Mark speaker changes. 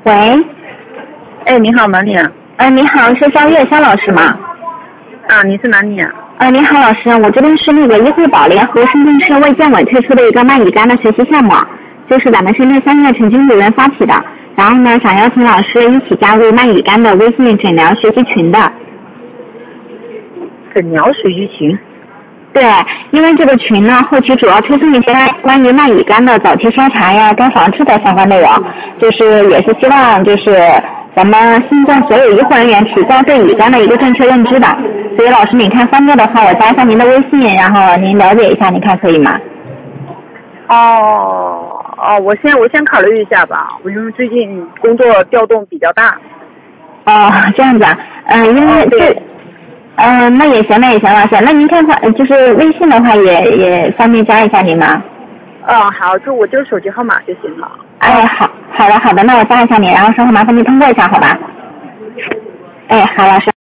Speaker 1: 喂，
Speaker 2: 哎，你好，哪里啊？
Speaker 1: 你好，是肖月肖老师吗？
Speaker 2: 啊，你是哪里啊？
Speaker 1: 你好，老师，我这边是那个医惠宝联合深圳市卫健委推出的一个慢乙肝的学习项目，就是咱们深圳3月陈经理人发起的，然后呢，想邀请老师一起加入慢乙肝的微信诊疗学习群的。
Speaker 2: 诊疗学习群？
Speaker 1: 对，因为这个群呢，后期主要推送一些关于慢乙肝的早期筛查呀、跟防治的相关内容，就是也是希望就是咱们新增所有医护人员提高对乙肝的一个正确认知的。所以老师，你看方便的话，我加一下您的微信，然后您了解一下，你看可以吗？
Speaker 2: 我先考虑一下吧，我因为最近工作调动比较大。
Speaker 1: 这样子啊，因为
Speaker 2: 对。
Speaker 1: 那也行，老师，那您看看，就是微信的话也方便加一下您吗？
Speaker 2: 好，我这个手机号码就行了。
Speaker 1: 好的，那我加一下您，然后稍后麻烦您通过一下，好吧？好，老师。